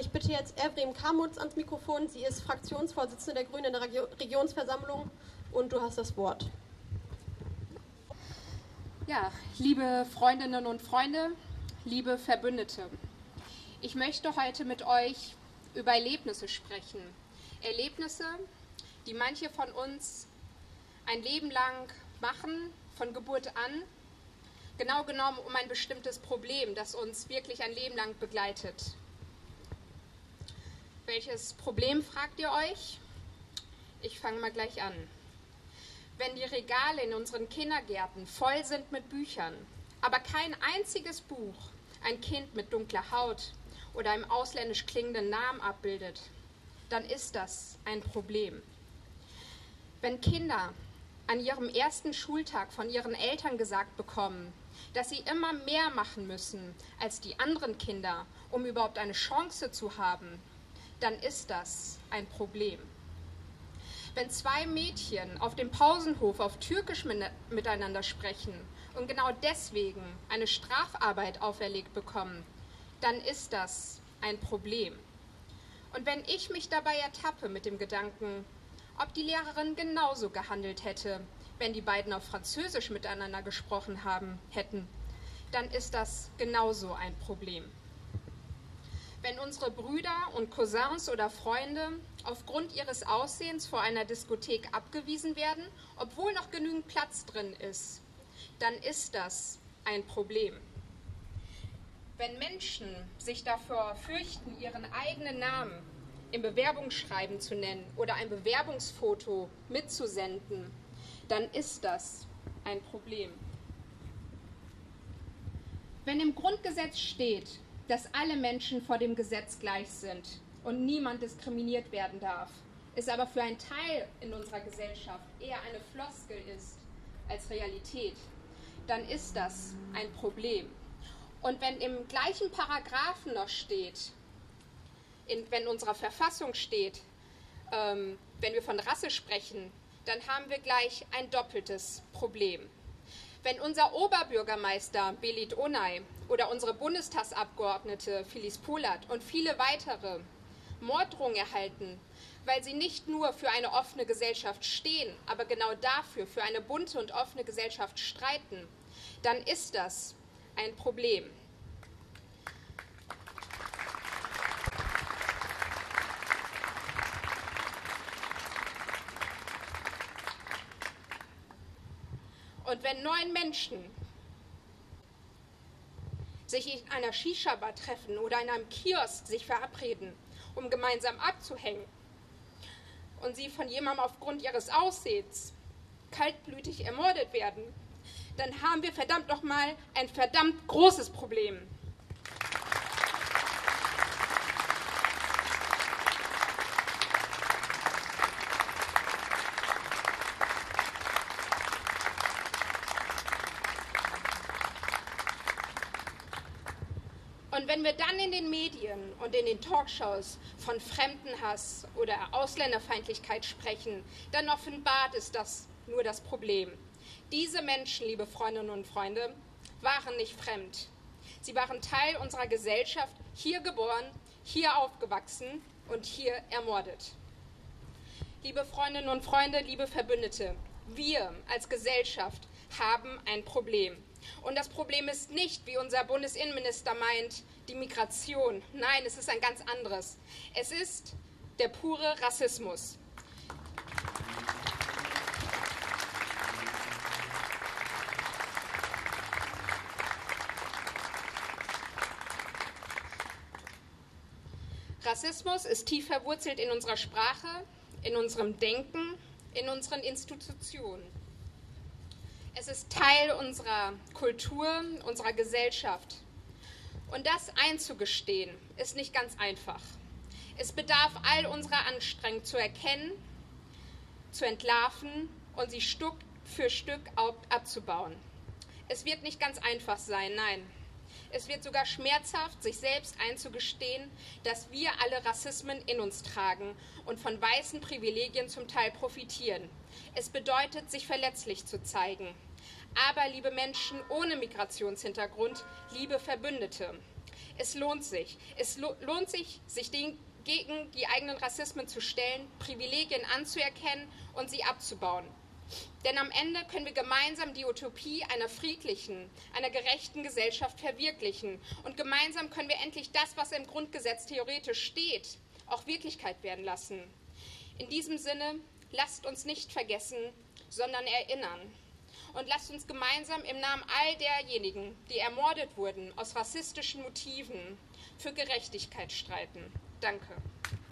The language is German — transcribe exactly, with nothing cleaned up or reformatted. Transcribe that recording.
ich bitte jetzt Evrim Kamutz ans Mikrofon. Sie ist Fraktionsvorsitzende der Grünen in der Regio- Regionsversammlung und du hast das Wort. Ja, liebe Freundinnen und Freunde, liebe Verbündete, ich möchte heute mit euch über Erlebnisse sprechen. Erlebnisse, die manche von uns ein Leben lang machen, von Geburt an, genau genommen um ein bestimmtes Problem, das uns wirklich ein Leben lang begleitet. Welches Problem, fragt ihr euch? Ich fange mal gleich an. Wenn die Regale in unseren Kindergärten voll sind mit Büchern, aber kein einziges Buch ein Kind mit dunkler Haut oder einem ausländisch klingenden Namen abbildet, dann ist das ein Problem. Wenn Kinder an ihrem ersten Schultag von ihren Eltern gesagt bekommen, dass sie immer mehr machen müssen als die anderen Kinder, um überhaupt eine Chance zu haben, dann ist das ein Problem. Wenn zwei Mädchen auf dem Pausenhof auf Türkisch miteinander sprechen und genau deswegen eine Strafarbeit auferlegt bekommen, dann ist das ein Problem. Und wenn ich mich dabei ertappe mit dem Gedanken, ob die Lehrerin genauso gehandelt hätte, wenn die beiden auf Französisch miteinander gesprochen haben hätten, dann ist das genauso ein Problem. Wenn unsere Brüder und Cousins oder Freunde aufgrund ihres Aussehens vor einer Diskothek abgewiesen werden, obwohl noch genügend Platz drin ist, dann ist das ein Problem. Wenn Menschen sich davor fürchten, ihren eigenen Namen im Bewerbungsschreiben zu nennen oder ein Bewerbungsfoto mitzusenden, dann ist das ein Problem. Wenn im Grundgesetz steht, dass alle Menschen vor dem Gesetz gleich sind und niemand diskriminiert werden darf, es aber für einen Teil in unserer Gesellschaft eher eine Floskel ist als Realität, dann ist das ein Problem. Und wenn im gleichen Paragraphen noch steht, in, wenn in unserer Verfassung steht, ähm, wenn wir von Rasse sprechen, dann haben wir gleich ein doppeltes Problem. Wenn unser Oberbürgermeister Belit Onay oder unsere Bundestagsabgeordnete Filiz Polat und viele weitere Morddrohungen erhalten, weil sie nicht nur für eine offene Gesellschaft stehen, aber genau dafür, für eine bunte und offene Gesellschaft streiten, dann ist das ein Problem. Und wenn neun Menschen sich in einer Shisha-Bar treffen oder in einem Kiosk sich verabreden, um gemeinsam abzuhängen, und sie von jemandem aufgrund ihres Aussehens kaltblütig ermordet werden, dann haben wir verdammt nochmal ein verdammt großes Problem. Und wenn wir dann in den Medien und in den Talkshows von Fremdenhass oder Ausländerfeindlichkeit sprechen, dann offenbart ist das nur das Problem. Diese Menschen, liebe Freundinnen und Freunde, waren nicht fremd. Sie waren Teil unserer Gesellschaft, hier geboren, hier aufgewachsen und hier ermordet. Liebe Freundinnen und Freunde, liebe Verbündete, wir als Gesellschaft haben ein Problem. Und das Problem ist nicht, wie unser Bundesinnenminister meint, die Migration. Nein, es ist ein ganz anderes. Es ist der pure Rassismus. Rassismus ist tief verwurzelt in unserer Sprache, in unserem Denken, in unseren Institutionen. Es ist Teil unserer Kultur, unserer Gesellschaft. Und das einzugestehen, ist nicht ganz einfach. Es bedarf all unserer Anstrengung zu erkennen, zu entlarven und sie Stück für Stück abzubauen. Es wird nicht ganz einfach sein, nein. Es wird sogar schmerzhaft, sich selbst einzugestehen, dass wir alle Rassismen in uns tragen und von weißen Privilegien zum Teil profitieren. Es bedeutet, sich verletzlich zu zeigen. Aber, liebe Menschen ohne Migrationshintergrund, liebe Verbündete, Es lohnt sich. Es lo- lohnt sich, sich den, gegen die eigenen Rassismen zu stellen, Privilegien anzuerkennen und sie abzubauen. Denn am Ende können wir gemeinsam die Utopie einer friedlichen, einer gerechten Gesellschaft verwirklichen. Und gemeinsam können wir endlich das, was im Grundgesetz theoretisch steht, auch Wirklichkeit werden lassen. In diesem Sinne, lasst uns nicht vergessen, sondern erinnern. Und lasst uns gemeinsam im Namen all derjenigen, die ermordet wurden aus rassistischen Motiven, für Gerechtigkeit streiten. Danke.